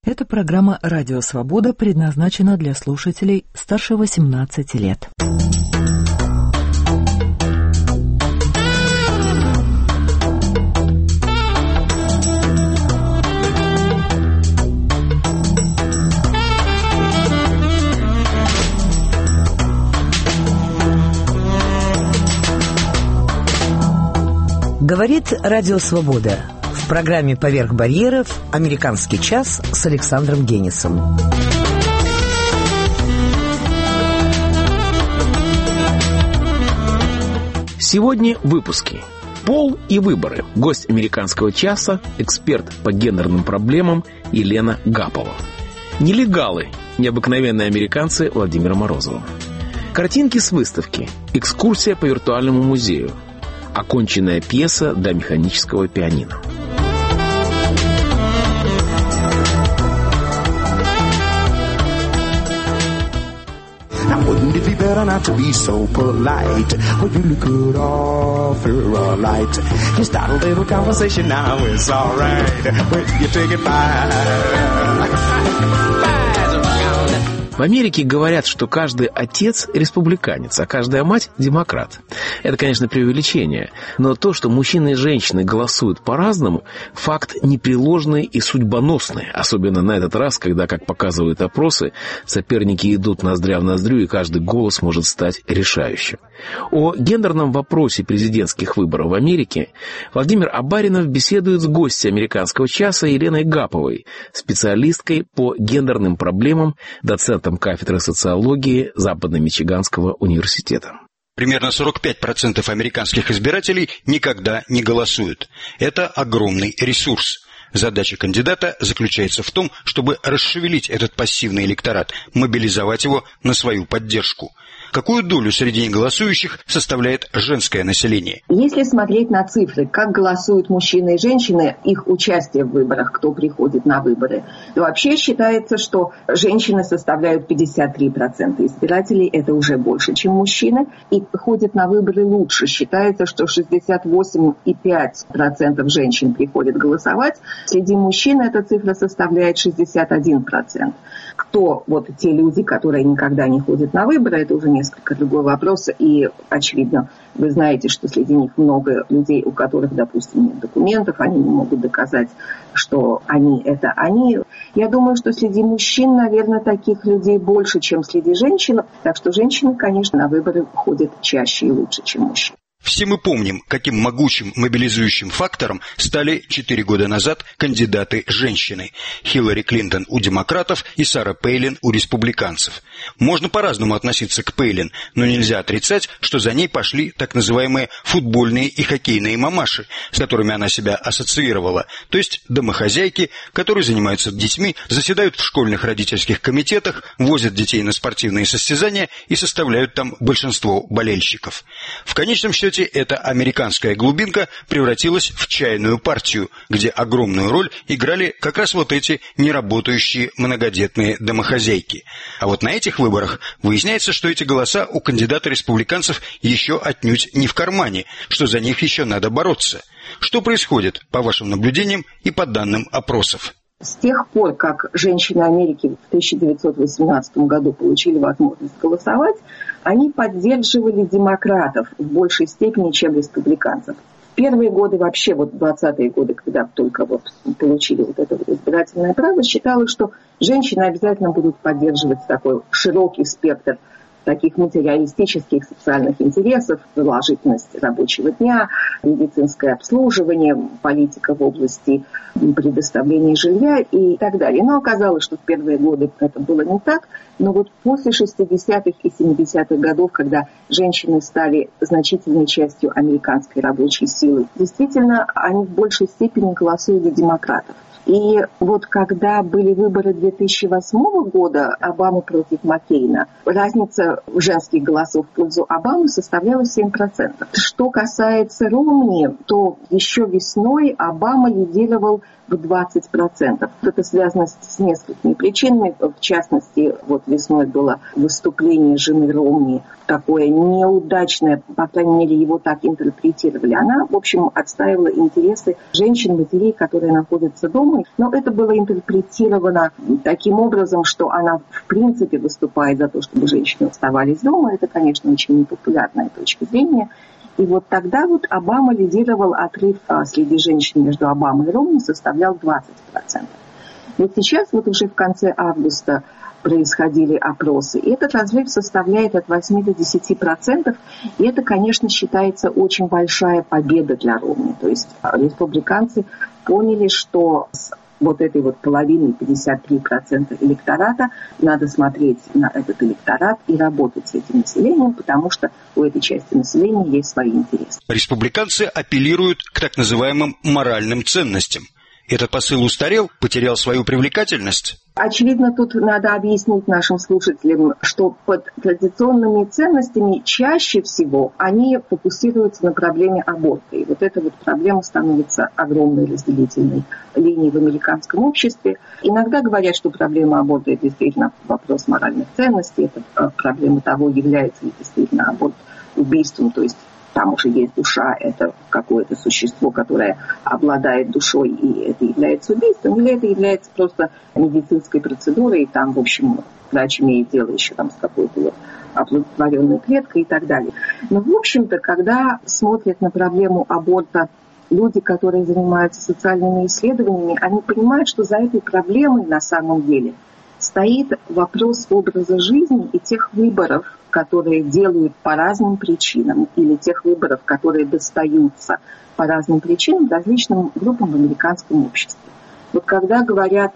Эта программа «Радио Свобода» предназначена для слушателей старше 18 лет. Говорит «Радио Свобода». В программе «Поверх барьеров» «Американский час» с Александром Генисом. Сегодня в выпуске. Пол и выборы. Гость «Американского часа», эксперт по гендерным проблемам Елена Гапова. Нелегалы. Необыкновенные американцы Владимира Морозова. Картинки с выставки. Экскурсия по виртуальному музею. Оконченная пьеса для механического пианино. Wouldn't it be better not to be so polite? Well, you could offer a light. You start a little conversation now, it's alright. When you take it В Америке говорят, что каждый отец республиканец, а каждая мать демократ. Это, конечно, преувеличение, но то, что мужчины и женщины голосуют по-разному, факт непреложный и судьбоносный, особенно на этот раз, когда, как показывают опросы, соперники идут ноздря в ноздрю, и каждый голос может стать решающим. О гендерном вопросе президентских выборов в Америке Владимир Абаринов беседует с гостьей «Американского часа» Еленой Гаповой, специалисткой по гендерным проблемам, доцентом кафедры социологии Западно-Мичиганского университета. Примерно 45% американских избирателей никогда не голосуют. Это огромный ресурс. Задача кандидата заключается в том, чтобы расшевелить этот пассивный электорат, мобилизовать его на свою поддержку. Какую долю среди неголосующих составляет женское население? Если смотреть на цифры, как голосуют мужчины и женщины, их участие в выборах, кто приходит на выборы, то вообще считается, что женщины составляют 53% избирателей, это уже больше, чем мужчины, и ходят на выборы лучше. Считается, что 68,5% женщин приходят голосовать, среди мужчин эта цифра составляет 61%. Кто вот те люди, которые никогда не ходят на выборы, это уже несколько другой вопрос, и, очевидно, вы знаете, что среди них много людей, у которых, допустим, нет документов, они не могут доказать, что они – это они. Я думаю, что среди мужчин, наверное, таких людей больше, чем среди женщин, так что женщины, конечно, на выборы ходят чаще и лучше, чем мужчины. Все мы помним, каким могучим мобилизующим фактором стали 4 года назад кандидаты-женщины. Хиллари Клинтон у демократов и Сара Пейлин у республиканцев. Можно по-разному относиться к Пейлин, но нельзя отрицать, что за ней пошли так называемые футбольные и хоккейные мамаши, с которыми она себя ассоциировала, то есть домохозяйки, которые занимаются детьми, заседают в школьных родительских комитетах, возят детей на спортивные состязания и составляют там большинство болельщиков. В конечном счете, эта американская глубинка превратилась в чайную партию, где огромную роль играли как раз вот эти неработающие многодетные домохозяйки. А вот на этих выборах выясняется, что эти голоса у кандидата-республиканцев еще отнюдь не в кармане, что за них еще надо бороться. Что происходит, по вашим наблюдениям и по данным опросов? С тех пор, как женщины Америки в 1918 году получили возможность голосовать, они поддерживали демократов в большей степени, чем республиканцев. В первые годы, вообще вот 20-е годы, когда только вот получили вот это вот избирательное право, считалось, что женщины обязательно будут поддерживать такой широкий спектр таких материалистических социальных интересов, продолжительность рабочего дня, медицинское обслуживание, политика в области предоставления жилья и так далее. Но оказалось, что в первые годы это было не так. Но вот после 60-х и 70-х годов, когда женщины стали значительной частью американской рабочей силы, действительно, они в большей степени голосуют за демократов. И вот когда были выборы 2008 года, Обама против Маккейна, разница женских голосов в пользу Обамы составляла 7%. Что касается Ромни, то еще весной Обама лидировал в 20%. Это связано с несколькими причинами. В частности, вот весной было выступление жены Ромни, такое неудачное, по крайней мере, его так интерпретировали. Она, в общем, отстаивала интересы женщин, матерей, которые находятся дома. Но это было интерпретировано таким образом, что она, в принципе, выступает за то, чтобы женщины оставались дома. Это, конечно, очень непопулярная точка зрения. И вот тогда вот Обама лидировал, отрыв среди женщин между Обамой и Ромни составлял 20%. Вот сейчас, вот уже в конце августа, происходили опросы, и этот разрыв составляет от 8 до 10%, и это, конечно, считается очень большая победа для Ромни. То есть республиканцы поняли, что с вот этой вот половиной, 53% электората, надо смотреть на этот электорат и работать с этим населением, потому что у этой части населения есть свои интересы. Республиканцы апеллируют к так называемым моральным ценностям. Этот посыл устарел, потерял свою привлекательность? Очевидно, тут надо объяснить нашим слушателям, что под традиционными ценностями чаще всего они фокусируются на проблеме аборта. И вот эта вот проблема становится огромной разделительной линией в американском обществе. Иногда говорят, что проблема аборта – это действительно вопрос моральных ценностей, это проблема того, является ли действительно аборт убийством, то есть там уже есть душа, это какое-то существо, которое обладает душой, и это является убийством, или это является просто медицинской процедурой, и там, в общем, врач имеет дело еще там с какой-то вот оплодотворенной клеткой и так далее. Но, в общем-то, когда смотрят на проблему аборта люди, которые занимаются социальными исследованиями, они понимают, что за этой проблемой на самом деле стоит вопрос образа жизни и тех выборов, которые делают по разным причинам, или тех выборов, которые достаются по разным причинам различным группам в американском обществе. Вот когда говорят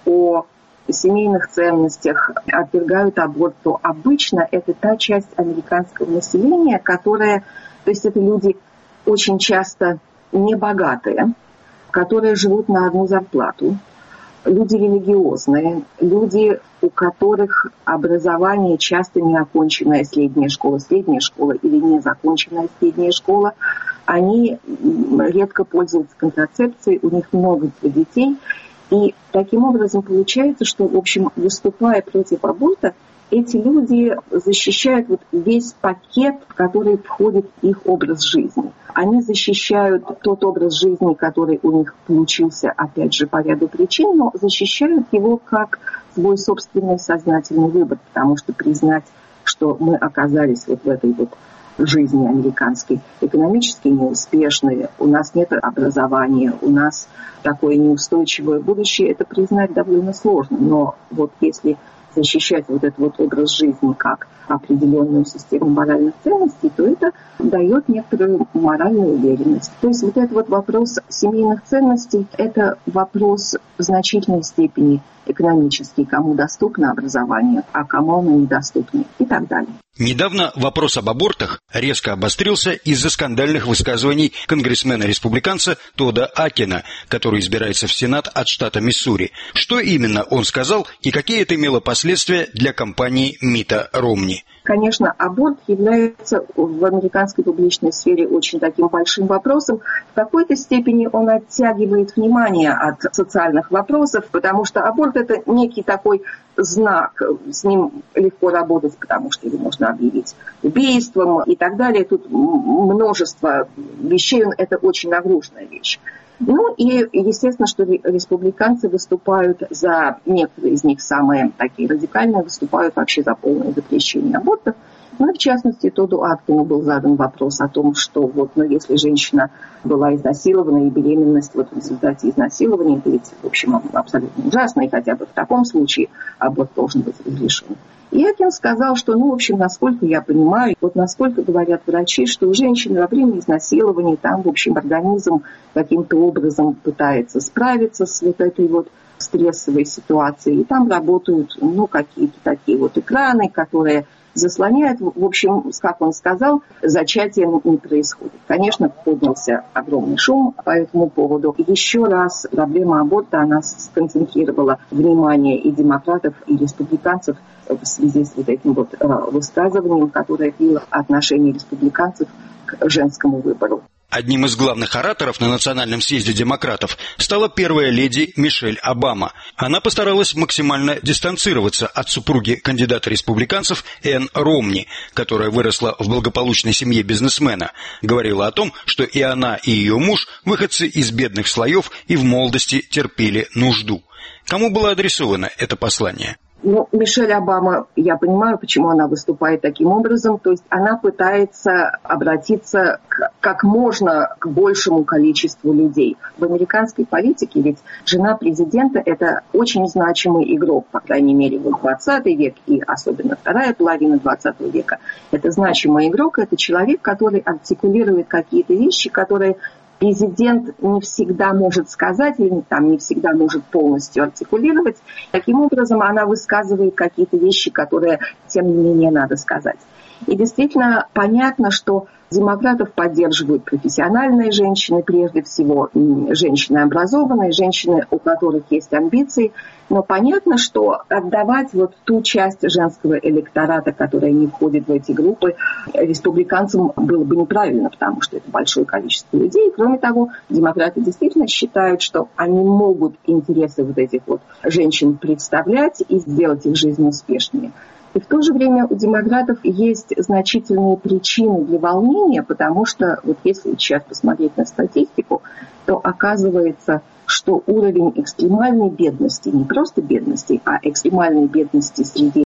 о семейных ценностях, отвергают аборт, то обычно это та часть американского населения, которая, то есть это люди очень часто небогатые, которые живут на одну зарплату, люди религиозные, люди, у которых образование часто неоконченная средняя школа или незаконченная средняя школа, они редко пользуются контрацепцией, у них много детей. И таким образом получается, что, в общем, выступая против аборта, эти люди защищают вот весь пакет, в который входит их образ жизни. Они защищают тот образ жизни, который у них получился, опять же, по ряду причин, но защищают его как свой собственный сознательный выбор, потому что признать, что мы оказались вот в этой вот жизни американской экономически неуспешной, у нас нет образования, у нас такое неустойчивое будущее, это признать довольно сложно. Но вот если защищать вот этот вот образ жизни как определенную систему моральных ценностей, то это дает некоторую моральную уверенность. То есть вот этот вот вопрос семейных ценностей – это вопрос в значительной степени экономический, кому доступно образование, а кому оно недоступно и так далее. Недавно вопрос об абортах резко обострился из-за скандальных высказываний конгрессмена-республиканца Тодда Акина, который избирается в Сенат от штата Миссури. Что именно он сказал и какие это имело последствия для кампании Митта Ромни? Конечно, аборт является в американской публичной сфере очень таким большим вопросом. В какой-то степени он оттягивает внимание от социальных вопросов, потому что аборт – это некий такой знак. С ним легко работать, потому что его можно объявить убийством и так далее. Тут множество вещей, это очень нагруженная вещь. Ну и естественно, что республиканцы выступают за, некоторые из них самые такие радикальные, выступают вообще за полное запрещение абортов. Ну и в частности, Тодду Аткину был задан вопрос о том, что вот, ну, если женщина была изнасилована и беременность вот в результате изнасилования, это ведь, в общем, абсолютно ужасно, и хотя бы в таком случае аборт должен быть разрешен. И Акин сказал, что, ну, в общем, насколько я понимаю, вот насколько говорят врачи, что у женщины во время изнасилования там, в общем, организм каким-то образом пытается справиться с вот этой вот стрессовой ситуацией, и там работают, ну, какие-то такие вот экраны, которые заслоняют. В общем, как он сказал, зачатие не происходит. Конечно, поднялся огромный шум по этому поводу. И еще раз проблема аборта, она сконцентрировала внимание и демократов, и республиканцев в связи с вот этим вот высказыванием, которое было отношение республиканцев к женскому выбору. Одним из главных ораторов на Национальном съезде демократов стала первая леди Мишель Обама. Она постаралась максимально дистанцироваться от супруги кандидата республиканцев Энн Ромни, которая выросла в благополучной семье бизнесмена. Говорила о том, что и она, и ее муж – выходцы из бедных слоев и в молодости терпели нужду. Кому было адресовано это послание? Мишель Обама, я понимаю, почему она выступает таким образом. То есть она пытается обратиться как можно к большему количеству людей. В американской политике ведь жена президента – это очень значимый игрок, по крайней мере, в 20 век и особенно вторая половина 20 века. Это значимый игрок, это человек, который артикулирует какие-то вещи, которые президент не всегда может сказать или не всегда может полностью артикулировать. Таким образом, она высказывает какие-то вещи, которые, тем не менее, надо сказать. И действительно понятно, что демократов поддерживают профессиональные женщины, прежде всего женщины образованные, женщины, у которых есть амбиции. Но понятно, что отдавать ту часть женского электората, которая не входит в эти группы, республиканцам было бы неправильно, потому что это большое количество людей. Кроме того, демократы действительно считают, что они могут интересы этих женщин представлять и сделать их жизнь успешнее. И в то же время у демократов есть значительные причины для волнения, потому что если сейчас посмотреть на статистику, то оказывается, что уровень экстремальной бедности, не просто бедности, а экстремальной бедности среди